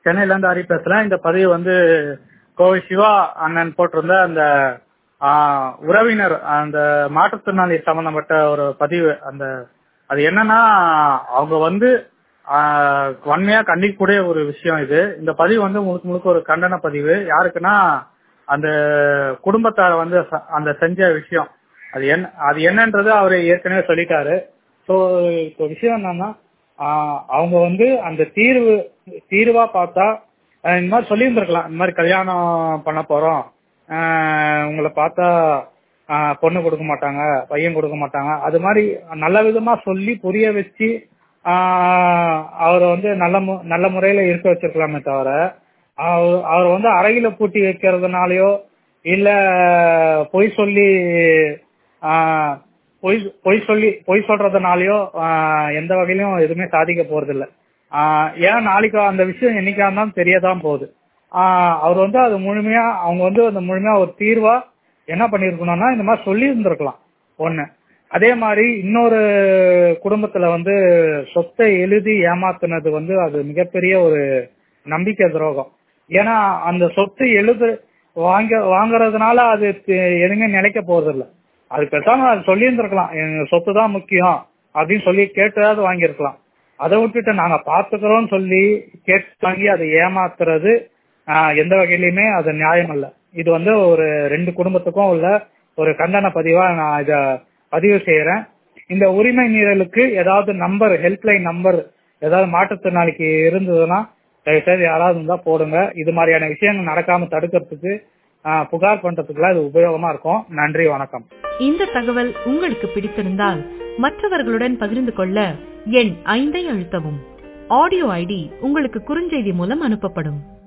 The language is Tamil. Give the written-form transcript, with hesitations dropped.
சென்னையில இருந்து ஹரி பேசுறேன். இந்த பதிவு வந்து கோவை சிவா அண்ணன் போட்டிருந்த அந்த உறவினர் அந்த மாற்றுத்திறனாளி சம்பந்தப்பட்ட ஒரு பதிவு. அது என்னன்னா, அவங்க வந்து வன்மையா கண்டிக்கக்கூடிய ஒரு விஷயம் இது. இந்த பதிவு வந்து முழுக்க முழுக்க ஒரு கண்டன பதிவு. யாருக்குன்னா, அந்த குடும்பத்தார வந்து அந்த செஞ்ச விஷயம் அது என்னன்றது அவரு ஏற்கனவே சொல்லிட்டாரு. ஸோ இப்போ விஷயம் என்னன்னா, அவங்க வந்து அந்த தீர்வா பார்த்தா இந்த மாதிரி சொல்லியிருந்திருக்கலாம். இந்த மாதிரி கல்யாணம் பண்ண போறோம், உங்களை பார்த்தா பொண்ணு கொடுக்க மாட்டாங்க, பையன் கொடுக்க மாட்டாங்க, அது மாதிரி நல்ல விதமா சொல்லி புரிய வச்சு அவரை வந்து நல்ல முறையில இருக்க வச்சிருக்கலாமே தவிர, அவர் வந்து அறையில பூட்டி வைக்கிறதுனாலயோ இல்ல பொய் சொல்றதுனாலயோ எந்த வகையிலும் எதுவுமே சாதிக்க போறது இல்ல. ஏன்னா நாளைக்கு அந்த விஷயம் என்னைக்கா இருந்தாலும் தெரியதான் போகுது. அவர் வந்து அது அவங்க வந்து அந்த முழுமையா ஒரு தீர்வா என்ன பண்ணிருக்கணும்னா இந்த மாதிரி சொல்லி இருந்திருக்கலாம் ஒண்ணு. அதே மாதிரி இன்னொரு குடும்பத்துல வந்து சொத்தை எழுதி ஏமாத்துனது வந்து அது மிகப்பெரிய ஒரு நம்பிக்கை துரோகம். ஏன்னா அந்த சொத்து வாங்குறதுனால அது எதுவுமே நிலைக்க போறது இல்லை. அது பேசாம அது சொல்லி இருந்திருக்கலாம், எங்க சொத்து தான் முக்கியம் அப்படின்னு சொல்லி கேட்டாவது வாங்கியிருக்கலாம். அதை விட்டுட்டு நாங்க பாத்துக்கிறோம்னு சொல்லி கேட்டு வாங்கி அதை ஏமாத்துறது எந்த வகையிலுமே அது நியாயம் அல்ல. இது வந்து ஒரு 2 குடும்பத்துக்கும் உள்ள ஒரு கண்டன பதிவா நான் இத பதிவு செய்யறேன். இந்த உரிமை மீறலுக்கு ஏதாவது நம்பர், ஹெல்ப்லைன் நம்பர் ஏதாவது மாற்றுத்திறனாளிக்கு இருந்ததுன்னா தயவுசெய்து யாராவது இருந்தா போடுங்க. இது மாதிரியான விஷயங்கள் நடக்காம தடுக்கிறதுக்கு புகார் பண்றதுக்குலாம் இது உபயோகமா இருக்கும். நன்றி, வணக்கம். இந்த தகவல் உங்களுக்கு பிடித்திருந்தால் மற்றவர்களுடன் பகிர்ந்து கொள்ள எண் 5 அழுத்தவும். ஆடியோ ஐடி உங்களுக்கு குறுஞ்செய்தி மூலம் அனுப்பப்படும்.